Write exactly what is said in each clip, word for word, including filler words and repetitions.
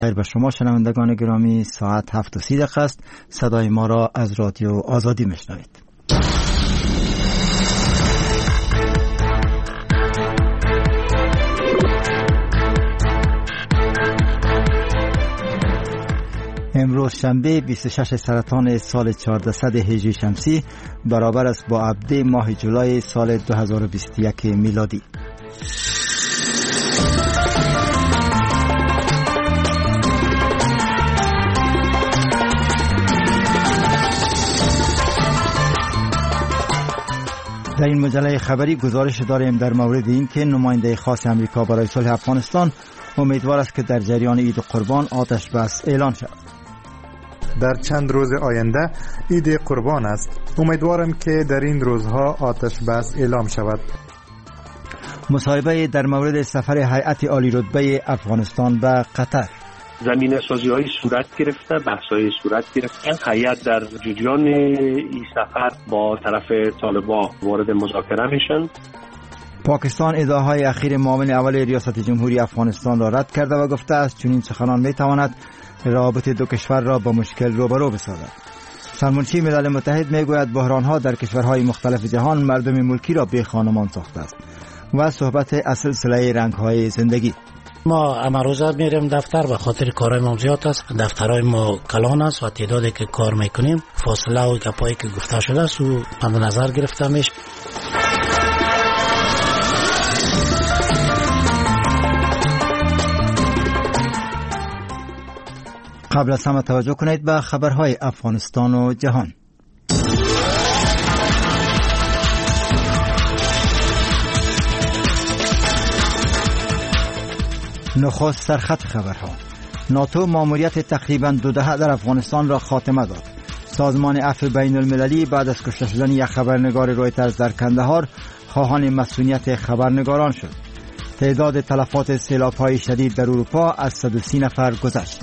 خیر به شما شنوندگان گرامی، ساعت هفت و سی دقیقه است. صدای ما را از رادیو آزادی میشنوید. امروز شنبه بیست و شش سرطان سال چهاردهصد هجری شمسی برابر است با عبده ماه جولای سال دو هزار و بیست و یک میلادی. در این مجله خبری گزارش داریم در مورد این که نماینده خاص امریکا برای صلح افغانستان امیدوار است که در جریان عید قربان آتش بس اعلان شود. در چند روز آینده عید قربان است. امیدوارم که در این روزها آتش بس اعلام شود. مصاحبه در مورد سفر هیئت عالی رتبه افغانستان به قطر. زمینه سازی های صورت گرفته، بحث های صورت گرفته. هیئت در جریان این سفر با طرف طالبان وارد مذاکره میشن. پاکستان ادعاهای اخیر معاون اول ریاست جمهوری افغانستان را رد کرده و گفته است چنین سخنان میتواند روابط دو کشور را با مشکل روبرو بسازد. سرمنشی ملل متحد میگوید بحرانها در کشورهای مختلف جهان مردم ملکی را بی خانمان ساخته است. و صحبت از سلسله رنگ‌های زندگی. ما امروزه میریم دفتر به خاطر کارهای ما زیاد است. دفترهای ما کلان است و تعدادی که کار میکنیم فاصله و گپایی که گفته شده است و مد نظر گرفته میشه. قبل از همه توجه کنید به خبرهای افغانستان و جهان. نخست سرخط خبرها. ناتو ماموریت تقریباً دو دهه در افغانستان را خاتمه داد. سازمان عفو بین المللی بعد از کشته شدن یک خبرنگار رویترز در کندهار خواهان مسئولیت خبرنگاران شد. تعداد تلفات سیلاب‌های شدید در اروپا از صد و سی نفر گذشت.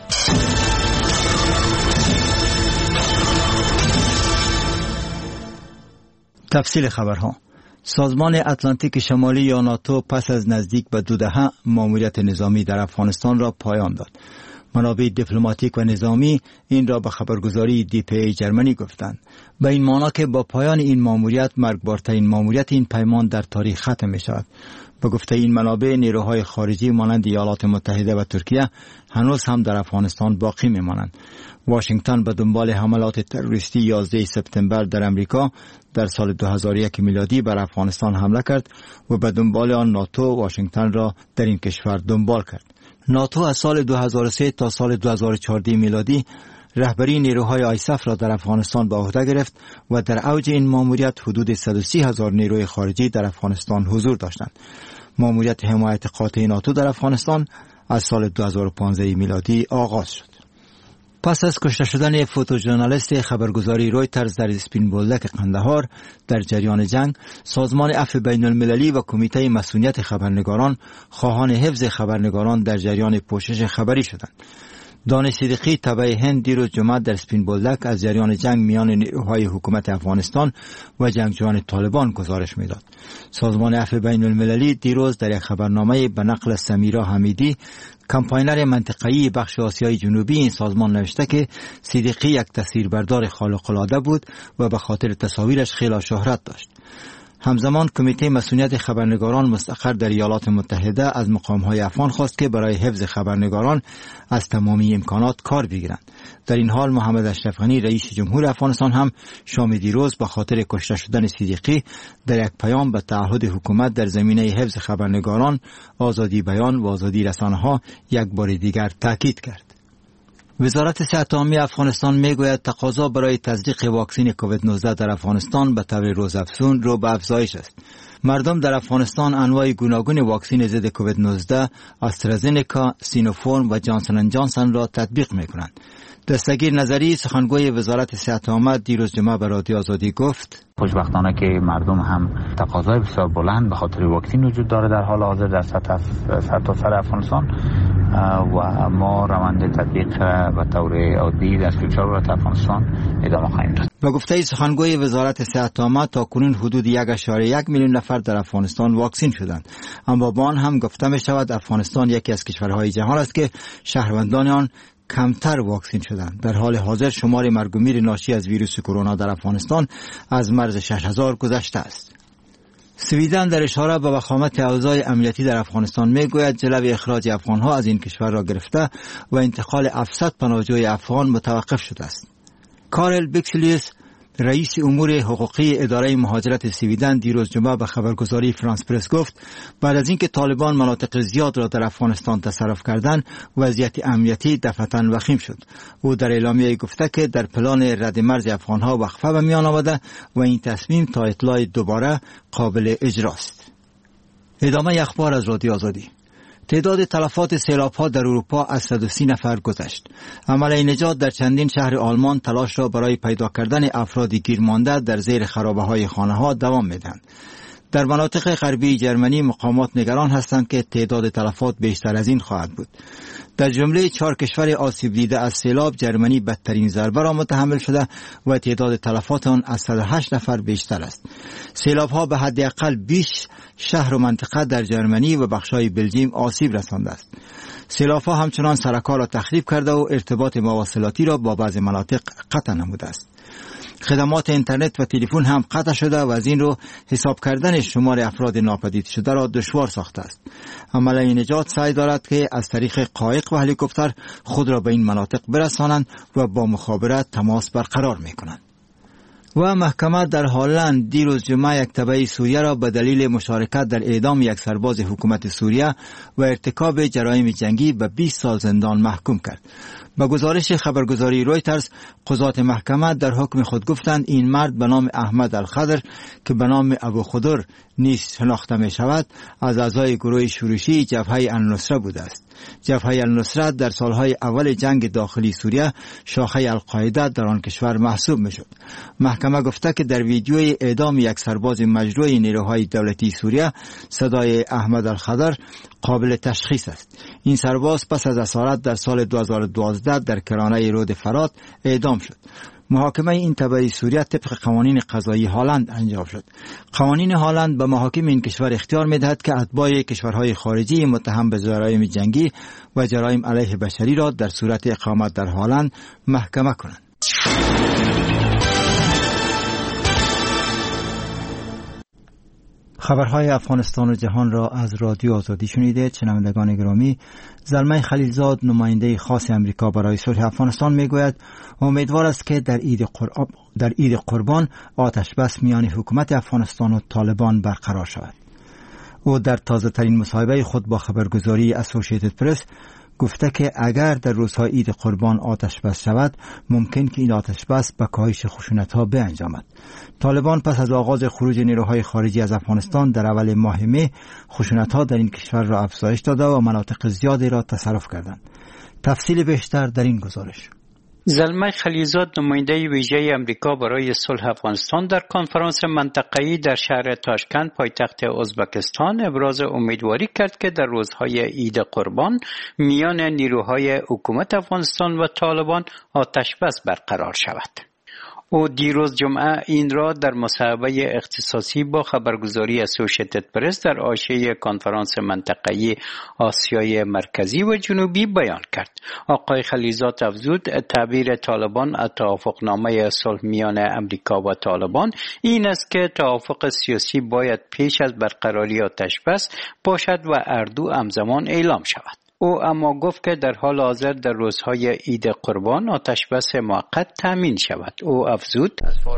تفصیل خبرها. سازمان اتلانتیک شمالی یا ناتو پس از نزدیک به دو دهه ماموریت نظامی در افغانستان را پایان داد. منابع دیپلماتیک و نظامی این را به خبرگزاری دی پی ای جرمنی گفتند. به این معنی که با پایان این ماموریت مرگبارترین ماموریت این پیمان در تاریخ ختم می شود. به گفته این منابع نیروهای خارجی مانند ایالات متحده و ترکیه هنوز هم در افغانستان باقی می مانند. واشنگتن به دنبال حملات تروریستی یازده سپتامبر در امریکا در سال دو هزار و یک میلادی بر افغانستان حمله کرد و به دنبال آن ناتو واشنگتن را در این کشور دنبال کرد. ناتو از سال دو هزار و سه تا سال دو هزار و چهارده میلادی رهبری نیروهای آیساف را در افغانستان به عهده گرفت و در اوج این ماموریت حدود صد و سی هزار نیروی خارجی در افغانستان حضور داشتند. ماموریت حمایت قاطع ناتو در افغانستان از سال دو هزار و پانزده میلادی آغاز شد. پس از کشته شدن فوتوژورنالیست خبرگزاری رویترز در اسپین بولدک قندهار در جریان جنگ، سازمان عفو بین المللی و کمیته مسئولیت خبرنگاران خواهان حفظ خبرنگاران در جریان پوشش خبری شدند. دانش صدیقی تبع هند دیروز جمعه در اسپین بولدک از جریان جنگ میان نیروهای حکومت افغانستان و جنگجویان طالبان گزارش میداد. سازمان عفو بین المللی دیروز در یک خبرنامه به نقل سمیرا حمیدی کمپاینر منطقه‌ای بخش آسیای جنوبی این سازمان نوشته که صدیقی یک تصویربردار خارق‌العاده بود و به خاطر تصاویرش خیلی شهرت داشت. همزمان کمیته مسئولیت خبرنگاران مستقر در ایالات متحده از مقام‌های افغان خواست که برای حفظ خبرنگاران از تمامی امکانات کار بگیرند. در این حال محمد اشرف غنی رئیس جمهور افغانستان هم شام دیروز به خاطر کشته شدن صدیقی در یک پیام به تعهد حکومت در زمینه حفظ خبرنگاران، آزادی بیان و آزادی رسانه‌ها یک بار دیگر تاکید کرد. وزارت صحت عامه افغانستان میگوید تقاضا برای تزریق واکسن کووید نوزده در افغانستان به طور روزافزون رو به افزایش است. مردم در افغانستان انواع گوناگون واکسن ضد کووید نوزده، آسترازنکا، سینوفارم و جانسن اند جانسن را تطبیق میکنند. دستگیر نظری سخنگوی وزارت صحت عامه دیروز جمعه به رادیو آزادی گفت: خوشبختانه که مردم هم تقاضای بسیار بلند به خاطر واکسن وجود داره در حال حاضر در سطح سرتاسر افغانستان و ما روند تطبیق به طور عادی دستور چهار در افغانستان ادامه خواهیم داد. با گفته سخنگوی وزارت صحت آمد تا کنون حدود یک ممیز یک میلیون نفر در افغانستان واکسین شدند، اما با آن هم گفته می شود افغانستان یکی از کشورهای جهان است که شهروندان آن کمتر واکسین شدند. در حال حاضر شمار مرگ و میر ناشی از ویروس کرونا در افغانستان از مرز شش هزار گذشته است. سویدن در اشاره به وخامت اوضاع امنیتی در افغانستان میگوید جلوی اخراج افغانها از این کشور را گرفته و انتقال هفتصد پناهجوی افغان متوقف شده است. کارل بیکسلیوس رئیس امور حقوقی اداره مهاجرت سویدن دیروز جمعه به خبرگزاری فرانس پرس گفت بعد از اینکه طالبان مناطق زیاد را در افغانستان تصرف کردند وضعیت امنیتی دفعتاً وخیم شد. او در اعلامیه گفته که در پلان رد مرز افغانها وقفه به میان آمده و این تصمیم تا اطلاع دوباره قابل اجراست. ادامه اخبار از رادیو آزادی. تعداد تلفات سیلاب‌ها در اروپا از صد و سی نفر گذشت. عمل نجات در چندین شهر آلمان تلاش را برای پیدا کردن افراد گیر مانده در زیر خرابه‌های خانه‌ها دوام می‌دهند. در مناطق غربی جرمنی مقامات نگران هستند که تعداد تلفات بیشتر از این خواهد بود. در جمله چهار کشور آسیب دیده از سیلاب جرمنی بدترین ضربه را متحمل شده و تعداد تلفات آن از صد و هشت نفر بیشتر است. سیلاب‌ها به حداقل بیست شهر و منطقه در جرمنی و بخش‌های بلژیم آسیب رسانده است. سیلاب‌ها همچنان سرکار را تخریب کرده و ارتباط مواصلاتی را با بعضی مناطق قطع نموده است. خدمات اینترنت و تلفن هم قطع شده و از این رو حساب کردن شمار افراد ناپدید شده را دشوار ساخته است. عمل نجات سعی دارد که از طریق قایق و هلیکوپتر خود را به این مناطق برسانند و با مخابرات تماس برقرار می‌کنند. و محکمه در هلند دیروز جمعه یک تبعی سوریه را به دلیل مشارکت در اعدام یک سرباز حکومت سوریه و ارتکاب جرایم جنگی به بیست سال زندان محکوم کرد. با گزارش خبرگزاری رویترز قضات محکمه در حکم خود گفتند این مرد به نام احمد الخضر که به نام ابو خضر نیز شناخته می شود از اعضای گروه شورشی جبهه النصره بوده است. جبهه النصره در سالهای اول جنگ داخلی سوریه شاخه القاعده در آن کشور محسوب می شد. محکمه گفته که در ویدیوی اعدام یک سرباز مجروح نیروهای دولتی سوریه صدای احمد الخضر قابل تشخیص است. این سرباز پس از اسارت در سال دو هزار و دوازده در کرانه رود فرات اعدام شد. محاکمه این تبعی سوریه طبق قوانین قضایی هلند انجام شد. قوانین هلند به محاکم این کشور اختیار می‌دهد که اتباع کشورهای خارجی متهم به جرایم جنگی و جرایم علیه بشری را در صورت اقامت در هلند محکمه کنند. خبرهای افغانستان و جهان را از رادیو آزادی شنیدید. شنوندگان گرامی، زلمه خلیلزاد نماینده خاص امریکا برای صلح افغانستان میگوید امیدوار است که در عید قربان در عید قربان آتش بس میان حکومت افغانستان و طالبان برقرار شود. او در تازه ترین مصاحبه خود با خبرگزاری اسوسییتد پرس گفته که اگر در روزهای عید قربان آتش بس شود ممکن که این آتش بس به کاهش خشونت‌ها بانجامد. طالبان پس از آغاز خروج نیروهای خارجی از افغانستان در اول ماه می خشونت‌ها در این کشور را افزایش داده و مناطق زیادی را تصرف کردند. تفصیل بیشتر در این گزارش. زلمه خلیلزاد نماینده ویژه امریکا برای صلح افغانستان در کنفرانس منطقه‌ای در شهر تاشکند پایتخت ازبکستان ابراز امیدواری کرد که در روزهای عید قربان میان نیروهای حکومت افغانستان و طالبان آتش بس برقرار شود. او دیروز جمعه این را در مصاحبه اختصاصی با خبرگزاری اسوسییتد پرس در حاشیه کنفرانس منطقه‌ای آسیای مرکزی و جنوبی بیان کرد. آقای خلیلزاد افزود تعبیر طالبان از توافقنامه صلح میان امریکا و طالبان این است که توافق سیاسی باید پیش از برقراری آتش بس باشد و اردو همزمان اعلام شود. او اما گفت که در حال حاضر در روزهای عید قربان آتش بس موقت تامین شود. او افزود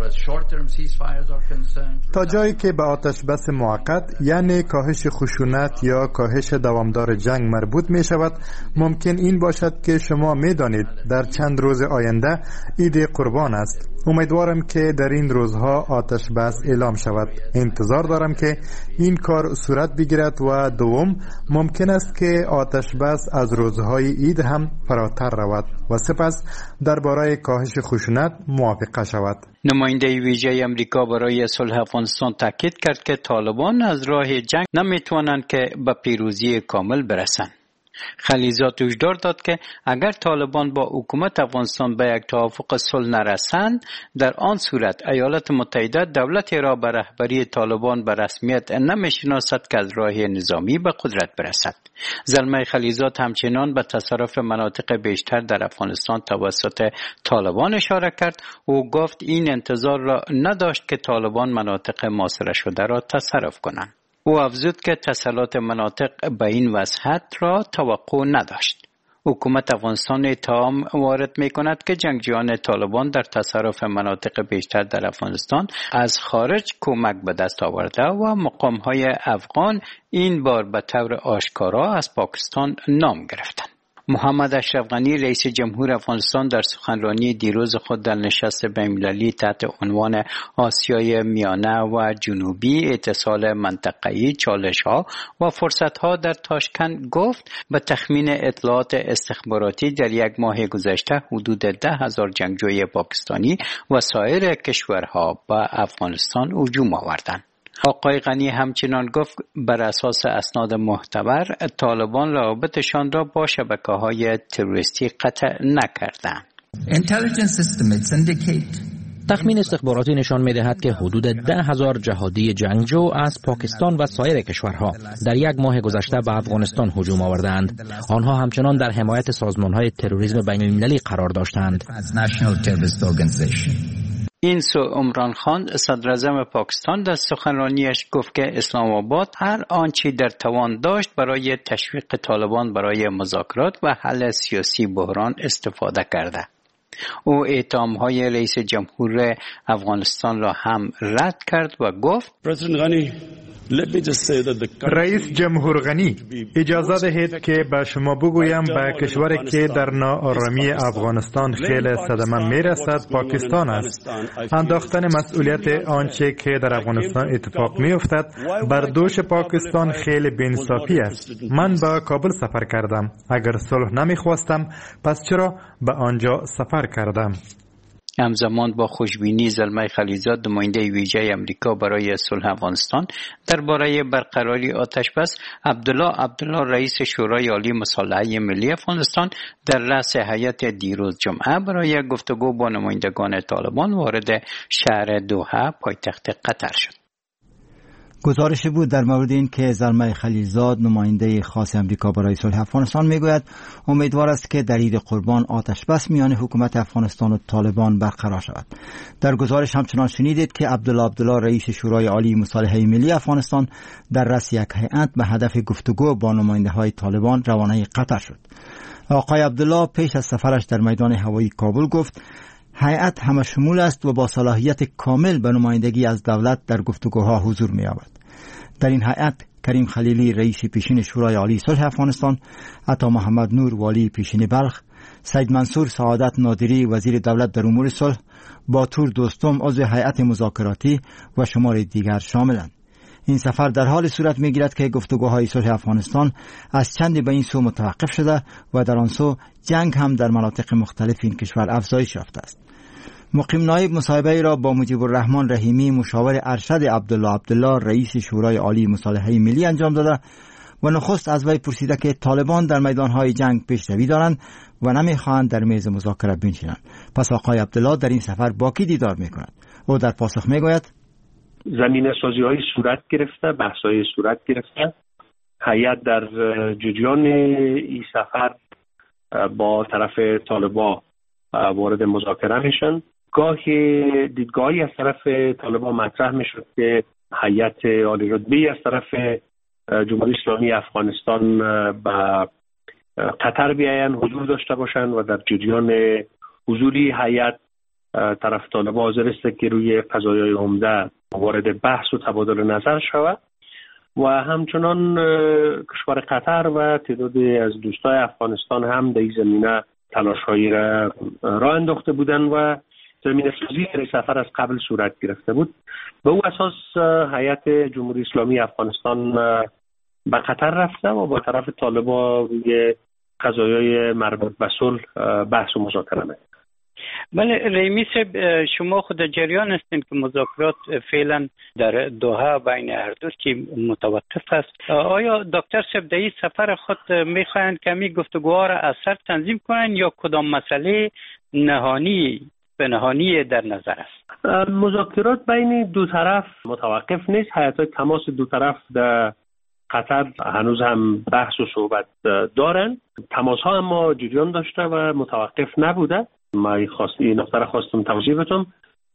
تا جایی که به آتش بس موقت یعنی کاهش خشونت یا کاهش دوامدار جنگ مربوط می شود، ممکن این باشد که شما می دانید در چند روز آینده عید قربان است. امیدوارم که در این روزها آتش بس اعلام شود. انتظار دارم که این کار صورت بگیرد و دوم ممکن است که آتش بس از روزهای عید هم فراتر رود و سپس درباره کاهش خشونت موافقه شود. نماینده ویژه امریکا برای صلح افغانستان تاکید کرد که طالبان از راه جنگ نمیتوانند که به پیروزی کامل برسند. خلیزات هشدار داد که اگر طالبان با حکومت افغانستان به یک توافق صلح نرسند، در آن صورت ایالات متحده دولتی را به رهبری طالبان به رسمیت نمی‌شناسد که از راه نظامی به قدرت برسد. زلمه خلیزات همچنان به تصرف مناطق بیشتر در افغانستان توسط طالبان اشاره کرد. او گفت این انتظار را نداشت که طالبان مناطق محاصره شده را تصرف کنند. او افزود که تسلط مناطق به این وسعت را توقع نداشت. حکومت افغانستان اتهام وارد می کند که جنگجویان طالبان در تصرف مناطق بیشتر در افغانستان از خارج کمک به دست آورده و مقام‌های افغان این بار به طور آشکارا از پاکستان نام گرفتند. محمد اشرف غنی رئیس جمهور افغانستان در سخنرانی دیروز خود در نشست بین‌المللی تحت عنوان آسیای میانه و جنوبی، اتصال منطقه‌ای، چالش‌ها و فرصت‌ها در تاشکند گفت به تخمین اطلاعات استخباراتی در یک ماه گذشته حدود ده هزار جنگجوی پاکستانی و سایر کشورها به افغانستان هجوم آوردند. آقای غنی همچنان گفت بر اساس اسناد معتبر طالبان رابطشان را با شبکه‌های تروریستی قطع نکردند. تخمین استخباراتی نشان می‌دهد که حدود ده هزار جهادی جنگجو از پاکستان و سایر کشورها در یک ماه گذشته به افغانستان هجوم آوردند. آنها همچنان در حمایت سازمان‌های تروریسم بین‌المللی قرار داشتند. این سو عمران خان صدر اعظم پاکستان در سخنرانیش گفت که اسلام آباد هر آنچه در توان داشت برای تشویق طالبان برای مذاکرات و حل سیاسی بحران استفاده کرده. او اتهام‌های رئیس جمهور افغانستان را هم رد کرد و گفت رئیس جمهور غنی، اجازه دهید که به شما بگویم به کشوری که در ناآرامی افغانستان خیلی صدمه میرسد پاکستان است. انداختن مسئولیت آنچه که در افغانستان اتفاق میافتد بر دوش پاکستان خیلی بی‌انصافی است. من به کابل سفر کردم. اگر صلح نمیخواستم پس چرا به آنجا سفر کردم؟ همزمان با خوشبینی زلمه خلیزات نماینده ویژه امریکا برای صلح افغانستان درباره برقراری آتشبس، عبدالله عبدالله رئیس شورای عالی مصالحه ملی افغانستان در رأس هیئت دیروز جمعه برای گفتگو با نمایندگان طالبان وارد شهر دوحه پایتخت قطر شد. گزارش بود در مورد این که زلمه خلیلزاد نماینده خاص امریکا برای صلح افغانستان میگوید امیدوار است که در عید قربان آتش بس میان حکومت افغانستان و طالبان برقرار شود. در گزارش همچنان شنیدید که عبدالله عبدالله رئیس شورای عالی مصالحه ملی افغانستان در رأس یک هیئت به هدف گفتگو با نماینده های طالبان روانه قطر شد. آقای عبدالله پیش از سفرش در میدان هوایی کابل گفت هیئت همه شمول است و با صلاحیت کامل به نمایندگی از دولت در گفتگوها حضور می‌یابد. در این هیئت کریم خلیلی رئیس پیشین شورای عالی صلح افغانستان، عطا محمد نور والی پیشین بلخ، سید منصور سعادت نادری وزیر دولت در امور صلح، باتور دوستم عضو هیئت مذاکراتی و شمار دیگر شاملند. این سفر در حال صورت می‌گیرد که گفتگوهای صلح افغانستان از چندی به این سو متوقف شده و در آن سو جنگ هم در مناطق مختلف این کشور افزایش یافته است. مقیم نایب مصاحبه را با مجیب الرحمن رحیمی مشاور ارشد عبدالله عبدالله رئیس شورای عالی مصالحه ملی انجام داده و نخست از وی پرسیده که طالبان در میدانهای جنگ پیشروی دارند و نمیخواهند در میز مذاکره بنشینند. پس آقای عبدالله در این سفر با کی دیدار میکند؟ او در پاسخ میگوید زمینه سازی های صورت گرفته، بحث های صورت گرفته. هیئت در جریان این سفر با طرف طالبان وارد مذاکره میشن. گاهی دیدگاهی از طرف طالبان مطرح میشد که هیئت عالی رتبه‌ای از طرف جمهوری اسلامی افغانستان به قطر بیاین، حضور داشته باشند و در جریان حضوری هیئت طرف طالبان حاضر است که روی قضایای عمده وارد بحث و تبادل نظر شود و همچنان کشور قطر و تعدادی از دوستای افغانستان هم در این زمینه تلاش‌هایی را راه انداخته بودند و زمینه سازی برای سفر از قبل صورت گرفته بود. به او اساس هیئت جمهوری اسلامی افغانستان به قطر رفته و با طرف طالبان روی قضایای مربوط به صلح بحث و مذاکره می‌کنه. بله رحیمی صاحب، شما خود جریان هستین که مذاکرات فعلا در دوحه بین هر دو تیم متوقف است. آیا دکتر صاحب در این سفر خود میخواین کمی گفتگوها را از سر تنظیم کنن یا کدام مسئله نهانی پنهانی در نظر است؟ مذاکرات بین دو طرف متوقف نیست. هیئت‌های تماس دو طرف در قطر هنوز هم بحث و صحبت دارن. تماس ها اما جریان داشته و متوقف نبوده. ما خواست این نقطه را خواستم توضیح بدم.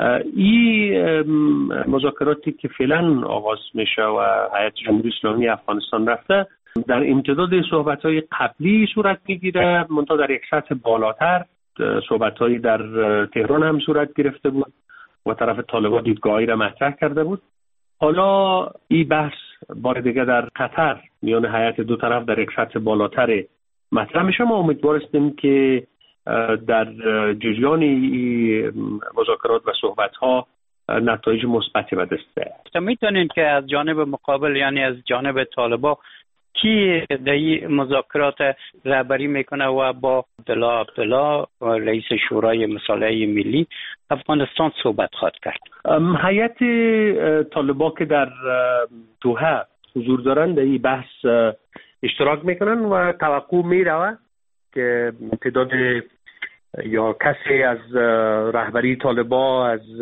این مذاکراتی که فعلا آغاز میشه و هیئت جمهوری اسلامی افغانستان رفته در امتداد صحبت های قبلی صورت میگیره، منتها در یک سطح بالاتر. صحبت هایی در تهران هم صورت گرفته بود و طرف طالبان دیدگاهی را مطرح کرده بود. حالا این بحث بار دیگه در قطر میان هیئت دو طرف در یک سطح بالاتر مطرح میشه. ما امیدوار هستیم که در جریان این مذاکرات و صحبت ها نتایج مثبتی به دست بیاید. میتونین که از جانب مقابل یعنی از جانب طالبان کی در این مذاکرات رهبری میکنه و با عبدالله عبدالله رئیس شورای مصالحه ملی افغانستان صحبت خواهد کرد؟ هیئت طالبان که در دوحه حضور دارند در این بحث اشتراک میکنن و توقع میروه که تعداد یا کسی از رهبری طالبان از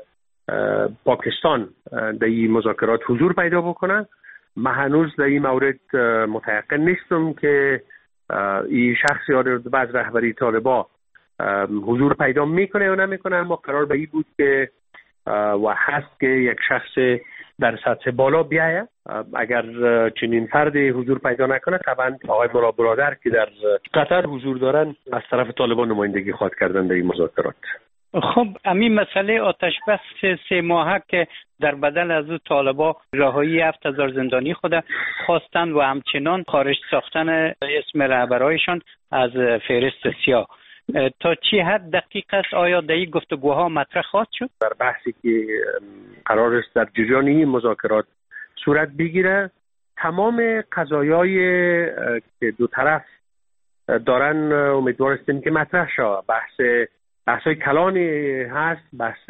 پاکستان در این مذاکرات حضور پیدا بکنه. من هنوز در این مورد متيقن نیستم که این شخص یا بعض رهبری طالبان حضور پیدا میکنه یا نمیکنه، اما قرار به این بود که و هست که یک شخص در سطح بالا بیایه. اگر چنین فردی حضور پیدا نکنه طبعا آقای مولا برادر که در قطر حضور دارن از طرف طالبان نمایندگی خواهد کردن در این مذاکرات. خب همین مسئله آتش بس سه ماهه که در بدل از او طالبان رهایی هفت هزار زندانی خود خواستند و همچنان خارج ساختن اسم رهبرایشان از فهرست سیاه، تا چی حد دقیق است؟ آیا در این گفتگوها مطرح خواهد شد؟ در بحثی که قرار است در جریان این مذاکرات صورت بگیره، تمام قضایای که دو طرف دارن امیدوار هستیم که مطرح شود. بحث بحثای کلانی هست، بحث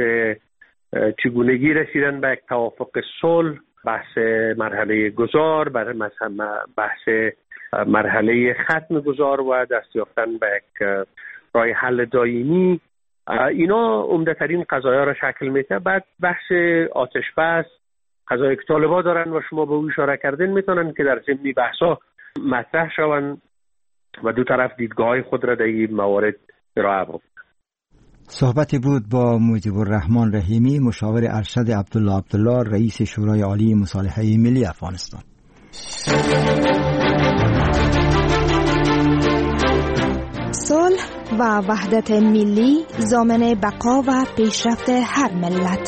چگونگی رسیدن به یک توافق صلح، بحث مرحله گذار، بحث مرحله ختم گذار و دست یافتن به یک راه حل دائمی. اینا عمده ترین قضایا را شکل میده. بعد بحث آتش بس، قضایی که طالبان دارن و شما به او اشاره کردین میتونن که در ضمن بحثا مطرح شوند و دو طرف دیدگاه خود را در این موارد ارائه بدن. صحبتی بود با مجیب الرحمن رحیمی، مشاور ارشد عبدالله عبدالله، رئیس شورای عالی مصالحه ملی افغانستان. صلح و وحدت ملی ضامن بقا و پیشرفت هر ملت.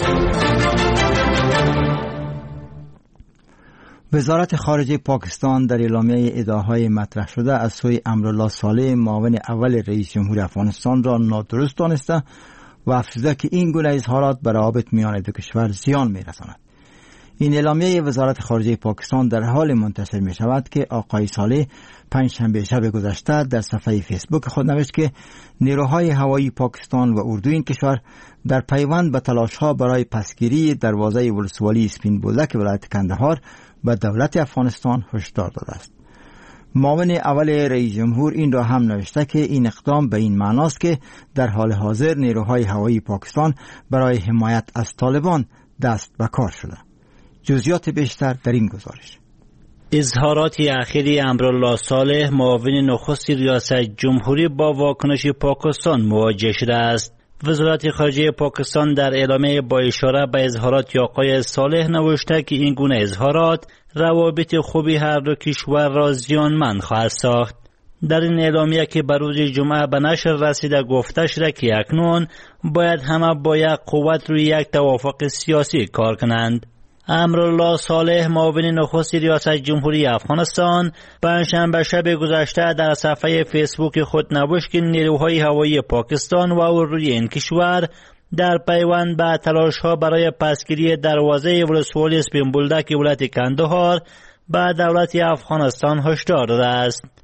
وزارت خارجه پاکستان در اعلامیه ادعاهای مطرح شده از سوی امرالله صالح، معاون اول رئیس جمهور افغانستان را نادرست دانسته و افزوده که این گونه اظهارات به روابط میان دو کشور زیان می‌رساند. این اعلامیه وزارت خارجه پاکستان در حال منتشر می شود که آقای صالح پنجشنبه شب گذشته در صفحه فیسبوک خود نوشت که نیروهای هوایی پاکستان و اردو این کشور در پیوند به تلاش‌ها برای پسگیری دروازه ولسوالی سپین بولدک ولایت کندهار به دولت افغانستان هشدار داده است. معاون اول رئیس جمهور این را هم نوشته که این اقدام به این معناست که در حال حاضر نیروهای هوایی پاکستان برای حمایت از طالبان دست به کار شده. جزئیات بیشتر در این گزارش. اظهارات اخیر امرالله صالح، معاون نخست ریاست جمهوری، با واکنش پاکستان مواجه شده است. وزارت خارجه پاکستان در اعلامیه با اشاره به اظهارات آقای صالح نوشته که این گونه اظهارات روابط خوبی هر دو کشور را زیانمند خواهد ساخت. در این اعلامیه که بر روز جمعه به نشر رسیده گفته شده که اکنون باید همه با یک قوت روی یک توافق سیاسی کار کنند. امرالله صالح، معاون نخست ریاست جمهوری افغانستان، پنجشنبه شب گذشته در صفحه فیسبوک خود نوشت که نیروهای هوایی پاکستان و اردوی این کشور در پیوند به تلاش‌ها برای پسگیری دروازه ولسوالی سپین بولدک ولایت کندهار به دولت افغانستان هشدار داده است.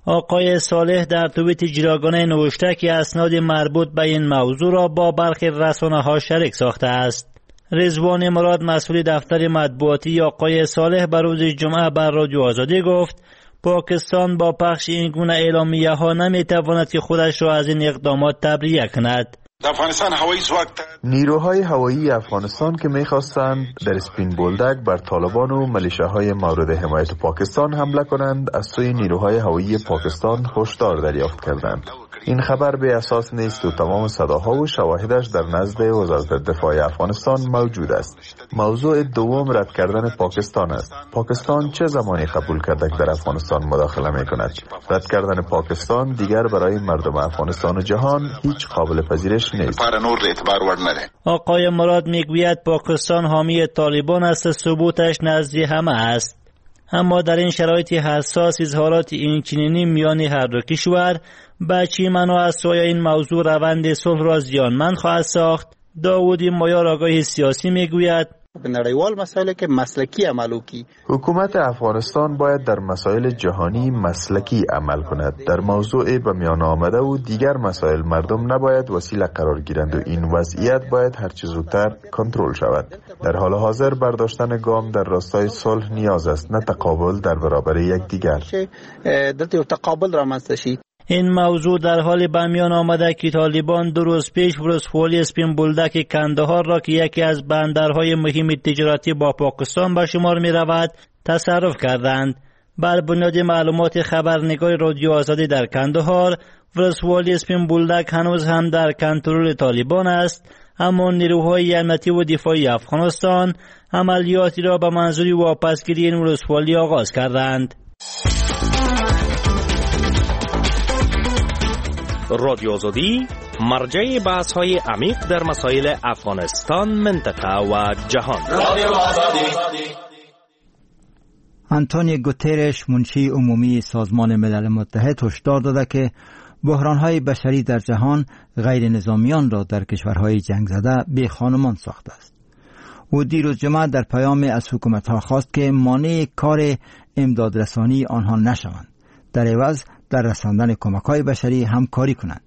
آقای صالح در توییت جداگانه نوشته که اسناد مربوط به این موضوع را با برخی رسانه‌ها شریک ساخته است. رضوان مراد مسئول دفتر مطبوعاتی آقای صالح بر روز جمعه بر رادیو آزادی گفت پاکستان با پخش این گونه اعلامیه ها نمی تواند که خودش را از این اقدامات تبرئه کند. نیروهای هوایی افغانستان که می‌خواستند در اسپین بولدک بر طالبان و ملیشه‌های مورد حمایت پاکستان حمله کنند از سوی نیروهای هوایی پاکستان هشدار دریافت کردند. این خبر به اساس نیست و تمام صداها و شواهدش در نزد وزارت دفاع افغانستان موجود است. موضوع دوم رد کردن پاکستان است. پاکستان چه زمانی قبول کرده که در افغانستان مداخله می‌کند؟ رد کردن پاکستان دیگر برای مردم افغانستان و جهان هیچ قابل پذیرش نیست. آقای مراد میگوید پاکستان حامی طالبان است، ثبوتش نزد همه است. اما در این شرایط حساس اظهارات این چنینی میان هر دو کشور به چه معنا است و این موضوع روند صلح را زیانمند خواهد ساخت؟ داوود مایار آگاه سیاسی میگوید به نړیوال مسائل کې مسلکی عمل وکړي. حکومت افغانستان باید در مسائل جهانی مسلکی عمل کند. در موضوع به میان آمده و دیگر مسائل مردم نباید وسیله قرار گیرند و این وضعیت باید هر چه زودتر کنترل شود. در حال حاضر برداشتن گام در راستای صلح نیاز است، نه تقابل در برابر یکدیگر. دلته تقابل رامنځته شي. این موضوع در حال به میان آمده که طالبان دو روز پیش ولسوالی اسپین بولدک کندهار را که یکی از بندرهای مهم تجارتی با پاکستان به شمار می رود تصرف کردند. بر بنیاد معلومات خبرنگار رادیو آزادی در کندهار، ولسوالی اسپین بولدک هنوز هم در کنترل طالبان است، اما نیروهای امنیتی و دفاعی افغانستان عملیاتی را به منظور واپسگیری این ولسوالی آغاز کردند. رادیو آزادی مرجع بحث های عمیق در مسائل افغانستان، منطقه و جهان. رادیو آزادی. آنتونیو گوترش منشی عمومی سازمان ملل متحد هشدار داده که بحران‌های بشری در جهان غیر نظامیان را در کشورهای جنگ زده بی خانمان ساخته است. او دیروز جمعه در پیامی از حکومت‌ها خواست که مانع کار امدادرسانی آنها نشوند، در عوض در رساندن کمک‌های بشری همکاری کنند.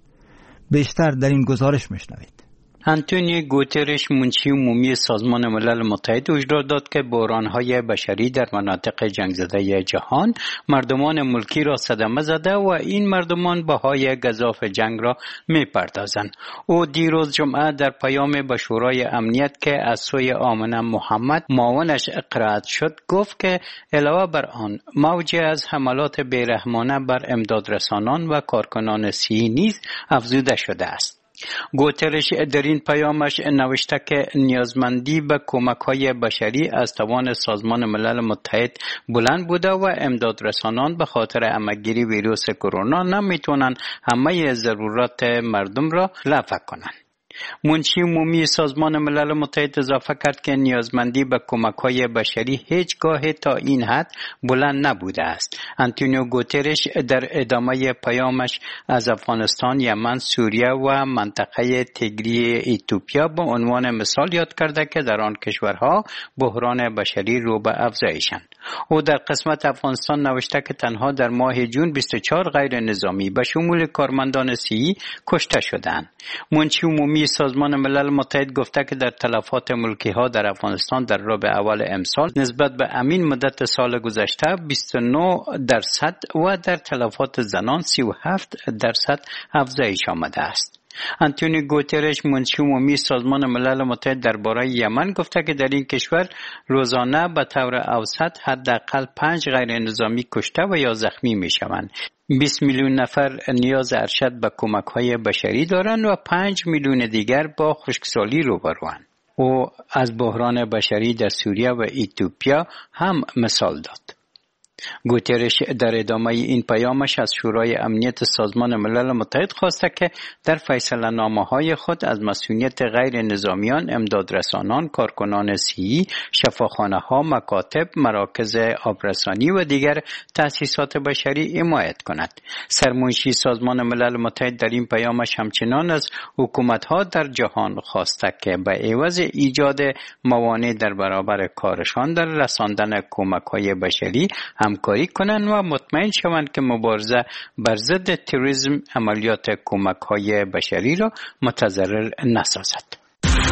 بیشتر در این گزارش میشنوید. آنتونیو گوترش منشی عمومی سازمان ملل متحد هشدار داد که بحران‌های بشری در مناطق جنگ زده جهان مردمان ملکی را صدمه زده و این مردمان بهای گزاف جنگ را می‌پردازند. او دیروز جمعه در پیام به شورای امنیت که از سوی آمنه محمد معاونش قرائت شد گفت که علاوه بر آن موج از حملات بیرحمانه بر امدادرسانان و کارکنان صحی نیز افزوده شده است. گوترش در این پیامش نوشته که نیازمندی به کمک‌های بشری از توان سازمان ملل متحد بلند بوده و امدادرسانان به خاطر همه‌گیری ویروس کرونا نمیتونن همه ضرورات مردم را رفع کنند. منشی عمومی سازمان ملل متحد اضافه کرد که نیازمندی به کمک‌های بشری هیچگاه تا این حد بلند نبوده است. آنتونیو گوترش در ادامه پیامش از افغانستان، یمن، سوریه و منطقه تگری ایتوپیا به عنوان مثال یاد کرده که در آن کشورها بحران بشری رو به افزایشند. او در قسمت افغانستان نوشته که تنها در ماه جون بیست و چهار غیر نظامی به شمول کارمندان صحی کشته شدند. منشی عمومی سازمان ملل متحد گفته که در تلفات ملکی ها در افغانستان در ربع اول امسال نسبت به همین مدت سال گذشته بیست و نه درصد و در تلفات زنان سی و هفت درصد افزایش آمده است. آنتونیو گوترش منشی عمومی سازمان ملل متحد درباره یمن گفته که در این کشور روزانه به طور اوسط حداقل پنج غیر نظامی کشته و یا زخمی می شوند. بیست میلیون نفر نیاز ارشد به کمک‌های بشری دارند و پنج میلیون دیگر با خشکسالی روبروند. او از بحران بشری در سوریه و ایتوپیا هم مثال داد. گوترش در ادامه این پیامش از شورای امنیت سازمان ملل متحد خواسته که در فیصله نامه های خود از مسئولیت غیر نظامیان، امدادرسانان، کارکنان صحی، شفاخانه ها، مکاتب، مراکز آبرسانی و دیگر تأسیسات بشری حمایت کند. سرمنشی سازمان ملل متحد در این پیامش همچنان از حکومت ها در جهان خواسته که به عوض ایجاد موانع در برابر کارشان در رساندن کمک های بشری همکاری کنند و مطمئن شوند که مبارزه بر ضد تروریسم عملیات کمک‌های بشری را متضرر نسازد.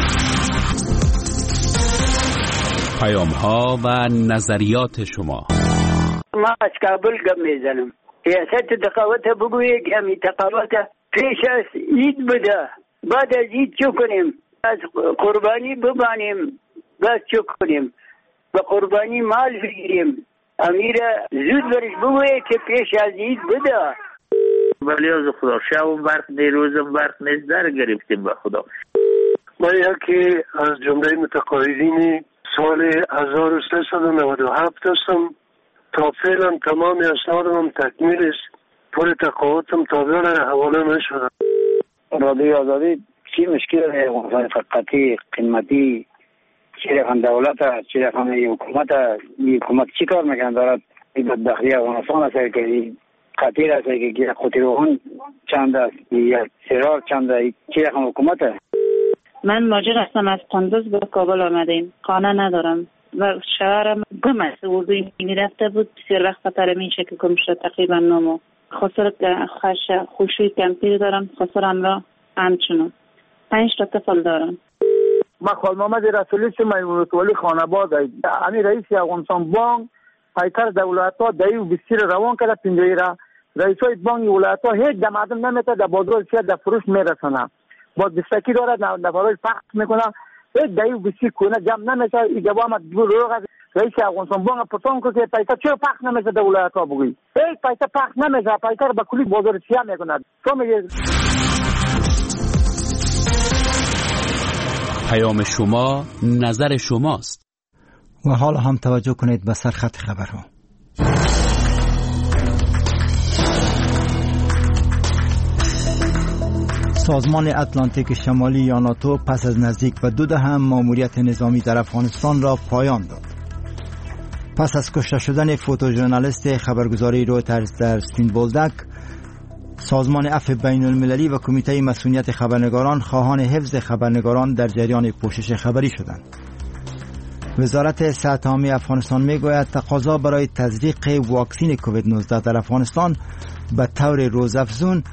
پیام‌ها و نظریات شما. ما از کابل گپ میزنم. ریاست تقاوت بگویه که همی تقاوت پیش از عید بده، بعد از عید چو کنیم؟ از قربانی ببانیم، بعد چو کنیم؟ به قربانی مال بگیریم. امیر زود برش بگویه که پیش از عید بده. ولی از خدا شب برق دیروزم برق نیست، در گرفتیم به خدا. ما یکی از جمله متقاعدین سال هزار و سیصد و نود و هفت هستم. تا فعلا تمام اسنادم تکمیل است. پول تقاعدم تا فعلا حواله نشده. رادیو آزادی چی مشکل ہے؟ فقطی قیمتی چی رقم دولت است، چی رقم حکومت است. حکومت چی کار میکنه؟ دارد این بدبختی افغانستان است که خطیر است که قطیروهان چند است یا سرار چند است. چی رقم حکومت است؟ من ماجر هستم، از قندوز به کابل آمدیم. خانه ندارم و شوهرم گم است. اردو اینی رفته بود، بسیار وقت خطر میشه که گم شد، تقریبا نمو خسر خش خوشوی کمپیر دارم. خسرم را همچنان پنج تا طفل دارم. ما خال محمد رسولی سه میمونت ولی خانباد امی رئیس افغانستان بانک پیکر دولت ها دایو بسیر روان کرده پنجایی را. رئیس های بانک ولایت ها هیچ در مردم نمیته، در بازار سیاه در فروش میرسنه. با دستکی دارد نفرهای پخت میکنه، هیچ دایو بسیر کنه جمع نمیشه. ای جواب ما دو روغ رئیس افغانستان بانک پرسان که پیکر چرا پخت نمیشه در ولایت ها بگوی؟ هیچ پیکر پخت نمیشه، پیکر با کلی بازار سیاه میکنه. تو میگه پیام شما نظر شماست. و حالا هم توجه کنید به سرخط خبرها. سازمان اتلانتیک شمالی یا ناتو پس از نزدیک به دو دهه ماموریت نظامی در افغانستان را پایان داد. پس از کشته شدن فوتوژورنالیست خبرگزاری رویترز در سپین بولدک، سازمان عفو بین المللی و کمیته مسئولیت خبرنگاران خواهان حفظ خبرنگاران در جریان پوشش خبری شدند. وزارت صحت عامه افغانستان میگوید تقاضا برای تزریق واکسن کووید نوزده در افغانستان به طور روزافزون